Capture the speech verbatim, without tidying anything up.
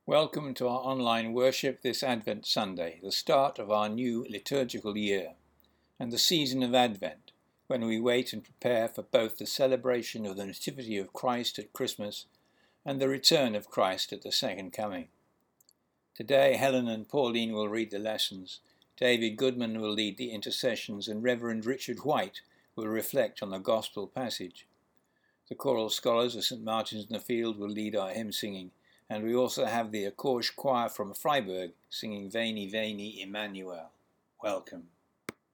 Welcome to our online worship this Advent Sunday, the start of our new liturgical year, and the season of Advent, when we wait and prepare for both the celebration of the Nativity of Christ at Christmas and the return of Christ at the Second Coming. Today, Helen and Pauline will read the lessons, David Goodman will lead the intercessions, and Reverend Richard White will reflect on the Gospel passage. The choral scholars of Saint Martin's in the Field will lead our hymn singing, and we also have the Accorche Choir from Freiburg singing Veni Veni Emmanuel. Welcome.